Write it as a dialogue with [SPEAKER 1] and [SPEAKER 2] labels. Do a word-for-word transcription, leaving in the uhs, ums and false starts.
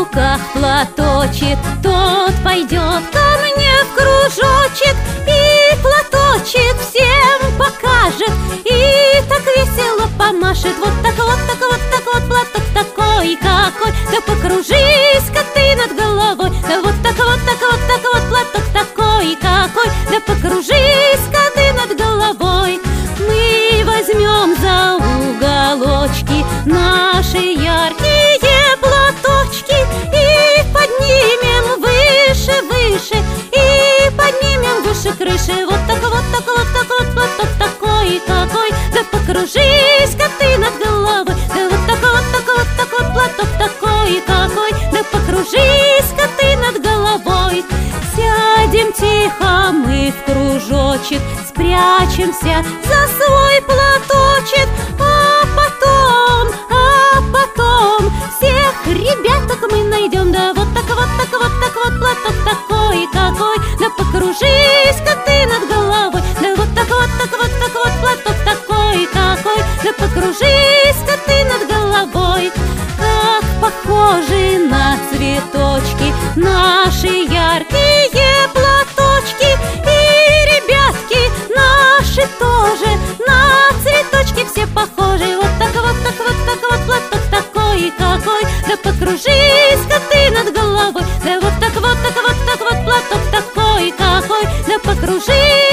[SPEAKER 1] руках платочек, тот пойдет ко мне в кружочек и платочек всем покажет, и так весело помашет. Вот так вот, так вот, так вот, платок такой какой, да покружись-ка ты над головой. Да вот так вот, так вот, так вот, платок такой какой, да покружись-ка ты над головой. Мы возьмем за уголочки наши яркие платочки и поднимем выше, выше, и поднимем выше крыши. Вот так вот, так вот, так вот, платок такой какой, да покружись-ка ты над головой. Да вот так вот, так вот, так вот, платок такой какой, да покружись-ка ты над головой. Сядем тихо мы в кружочек, спрячемся за свой платочек, а потом, а потом всех ребяток мы найдем. Да вот так вот, так вот, так вот, платок такой какой, да покружись-ка ты над головой. Да вот так вот, так вот, так вот, платок такой какой, да покружись-ка ты над головой. Как похожи на цветочки наши яркие платочки, и ребятки наши тоже на цветочки все похожи. Вот так вот, так вот, так вот, платок такой какой, да покружись-ка ты над головой. Да вот так вот, так вот, так вот, платок такой какой, да покружись.